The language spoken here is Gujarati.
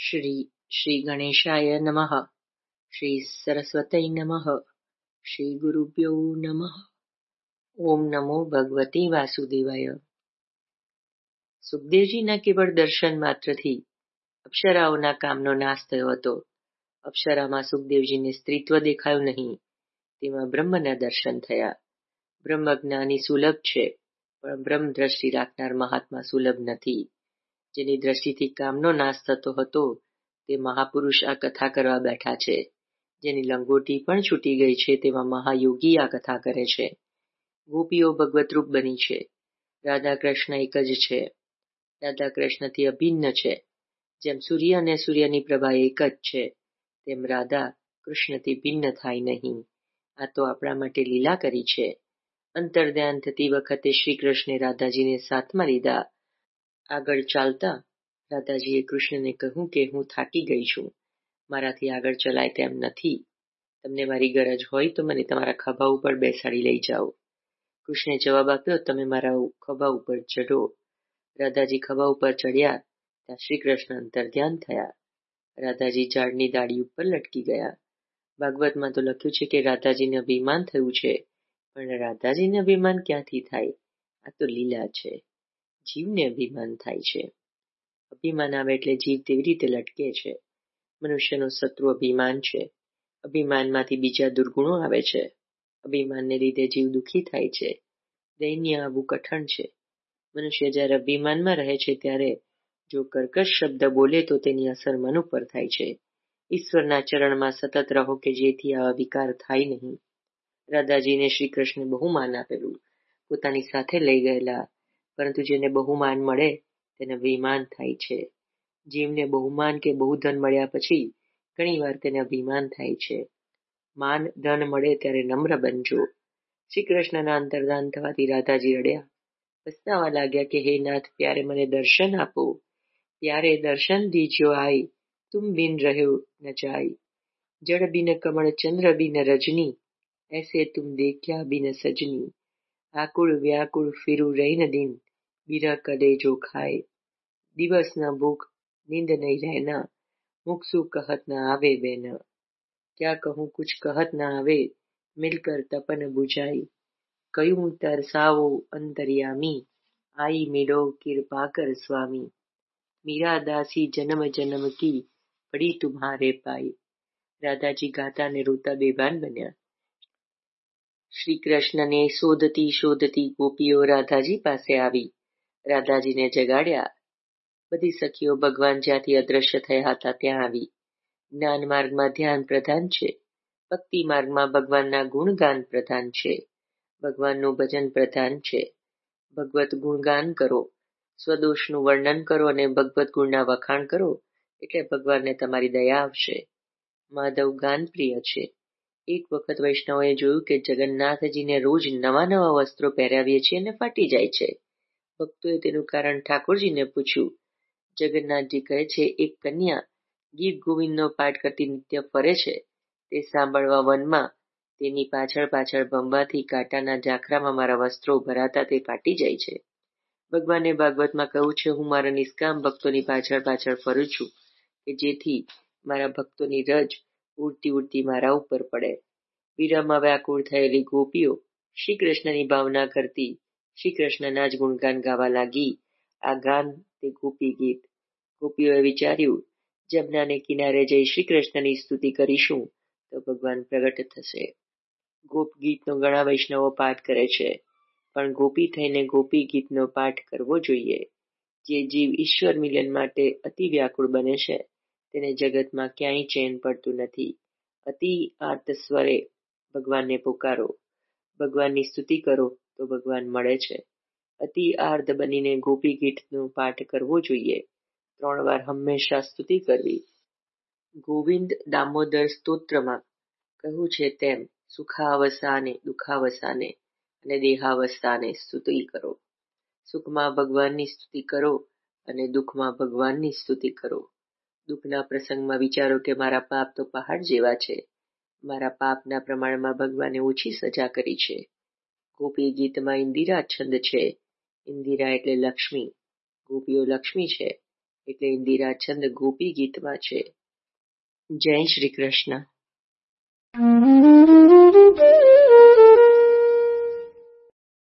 શ્રી શ્રી ગણેશાય નમઃ. શ્રી સરસ્વતય નમઃ. શ્રી ગુરુભ્યો નમઃ. ઓમ નમો ભગવતે વાસુદેવાય. સુખદેવજીના કેવળ દર્શન માત્રથી અપ્સરાઓના કામનો નાશ થયો હતો. અપ્સરામાં સુખદેવજીને સ્ત્રીત્વ દેખાયું નહીં, તેમાં બ્રહ્મના દર્શન થયા. બ્રહ્મજ્ઞાની સુલભ છે, પણ બ્રહ્મ દ્રષ્ટિ રાખનાર મહાત્મા સુલભ નથી. જેની દ્રષ્ટિથી કામનો નાશ થતો હતો તે મહાપુરુષ આ કથા કરવા બેઠા છે. જેની લંગોટી પણ છૂટી ગઈ છે તેવા મહાયોગી આ કથા કરે છે. ગોપીઓ ભગવતરૂપ બની છે. રાધા કૃષ્ણ એક જ છે. રાધા કૃષ્ણથી અભિન્ન છે. જેમ સૂર્ય અને સૂર્યની પ્રભા એક જ છે, તેમ રાધા કૃષ્ણથી ભિન્ન થાય નહીં. આ તો આપણા માટે લીલા કરી છે. અંતર્ધ્યાન થતી વખતે શ્રી કૃષ્ણે રાધાજીને સાથમાં લીધા. આગળ ચાલતા રાધાજીએ કૃષ્ણને કહ્યું કે હું થાકી ગઈ છું, મારાથી આગળ ચલાય તેમ નથી. તમને મારી ગરજ હોય તો મને તમારા ખભા ઉપર બેસાડી લઈ જાઓ. કૃષ્ણે જવાબ આપ્યો, તમે મારા ખભા ઉપર ચઢો. રાધાજી ખભા ઉપર ચડ્યા ત્યાં શ્રી કૃષ્ણ અંતર્ધ્યાન થયા. રાધાજી ઝાડની ડાળી ઉપર લટકી ગયા. ભાગવતમાં તો લખ્યું છે કે રાધાજીને અભિમાન થયું છે, પણ રાધાજીને અભિમાન ક્યાંથી થાય? આ તો લીલા છે. જીવને અભિમાન થાય છે. અભિમાન આવે એટલે જીવ તેવી રીતે લટકે છે. મનુષ્યનો શત્રુ અભિમાન છે. અભિમાનમાંથી બીજા દુર્ગુણો આવે છે. અભિમાનને લીધે જીવ દુઃખી થાય છે. દૈન્ય આવવું કઠણ છે. મનુષ્ય જ્યારે અભિમાનમાં રહે છે ત્યારે જો કર્કશ શબ્દ બોલે તો તેની અસર મન ઉપર થાય છે. ઈશ્વરના ચરણમાં સતત રહો કે જેથી આવા વિકાર થાય નહીં. રાધાજીને શ્રી કૃષ્ણે બહુ માન આપેલું, પોતાની સાથે લઈ ગયેલા, પરંતુ જેને બહુમાન મળે તેને અભિમાન થાય છે. જીવને બહુમાન કે બહુ ધન મળ્યા પછી ઘણી વાર તેને અભિમાન થાય છે. માન ધન મળે ત્યારે નમ્ર બનજો. શ્રી કૃષ્ણના અંતર્ધાન થવાથી રાધાજી રડ્યા. પસ્તાવા લાગ્યા કે હે નાથ, પ્યારે મને દર્શન આપો. પ્યારે દર્શન દીજો આય, તુમ બિન રહ્યો ન જાય. જળ બિન કમળ ચંદ્ર બિન રજની, ऐसे तुम देखा बिन सजनी. आकुल व्याकुल फिरू रैन दिन, बिरह कलेजो खाए. दिवस न भूख नींद नहीं रहना, मुख सु कहत न आवे बेना. क्या कहूँ कुछ कहत न आवे, मिलकर तपन बुझाई. कयूं तरसावो अंतर्यामी, आई मिलो कृपा कर स्वामी. मीरा दासी जन्म जन्म की, पड़ी तुम्हारे पाई. રાધાજી ગાતા ને રોતા બેભાન બન્યા. શ્રી કૃષ્ણને શોધતી શોધતી ગોપીઓ રાધાજી પાસે આવી. રાધાજીને જગાડ્યા. બધી સખીઓ ભગવાન જ્યાંથી અદ્રશ્ય થયા હતા ત્યાં આવી. જ્ઞાન માર્ગમાં ધ્યાન પ્રધાન છે. ભક્તિ માર્ગમાં ભગવાનના ગુણગાન પ્રધાન છે. ભગવાનનું ભજન પ્રધાન છે. ભગવત ગુણગાન કરો, સ્વદોષનું વર્ણન કરો અને ભગવત ગુણના વખાણ કરો, એટલે ભગવાનને તમારી દયા આવશે. માધવ ગાન પ્રિય છે. એક વખત વૈષ્ણવોએ જોયું કે જગન્નાથજીને રોજ નવા નવા વસ્ત્રો પહેરાવીએ છીએ અને ફાટી જાય છે. ભક્તોએ તેનું કારણ ઠાકોરજીને પૂછ્યું. જગન્નાથજી કહે છે, એક કન્યા ગીત ગોવિંદનો પાઠ કરતી નિત્ય ફરે છે. તે સાંભળવા વનમાં તેની પાછળ પાછળ ભમવાથી કાંટાના ઝાંખરામાં મારા વસ્ત્રો ભરાતા તે ફાટી જાય છે. ભગવાને ભાગવતમાં કહ્યું છે, હું મારા નિષ્કામ ભક્તોની પાછળ પાછળ ફરું છું કે જેથી મારા ભક્તોની રજ ઉડતી ઉડતી મારા ઉપર પડે. વિરહમાં વ્યાકુળ થયેલી ગોપીઓ શ્રી કૃષ્ણની ભાવના કરતી શ્રી કૃષ્ણના જ ગુણગાન ગાવા લાગી. આ ગાન તે ગોપી ગીત. ગોપીઓએ વિચાર્યું, જમનાને કિનારે જઈ શ્રી કૃષ્ણની સ્તુતિ કરીશું તો ભગવાન પ્રગટ થશે. ગોપ ગીતનો ઘણા વૈષ્ણવો પાઠ કરે છે, પણ ગોપી થઈને ગોપી ગીતનો પાઠ કરવો જોઈએ. જે જીવ ઈશ્વર મિલન માટે અતિ વ્યાકુળ બને છે તેને જગતમાં ક્યાંય ચેન પડતું નથી. અતિ આર્ત સ્વરે ભગવાનને પુકારો, ભગવાનની સ્તુતિ કરો તો ભગવાન મળે છે. અતિ આર્ત બનીને ગોપી ગીતનો પાઠ કરવો જોઈએ. 3 વાર હંમેશા સ્તુતિ કરવી. ગોવિંદ દામોદર સ્તોત્રમાં કહ્યું છે તેમ સુખાવસાને દુઃખાવસાને અને દેહાવસાને સ્તુતિ કરો. સુખમાં ભગવાનની સ્તુતિ કરો અને દુઃખમાં ભગવાનની સ્તુતિ કરો. દુઃખના પ્રસંગમાં વિચારો કે મારા પાપ તો પહાડ જેવા છે. મારા પાપના પ્રમાણમાં ભગવાને ઓછી સજા કરી છે. ગોપી ગીતમાં ઇન્દિરા છંદ છે. ઇન્દિરા એટલે લક્ષ્મી. ગોપીઓ લક્ષ્મી છે. એટલે ઇન્દિરા છંદ ગોપી ગીતમાં છે. જય શ્રી કૃષ્ણ.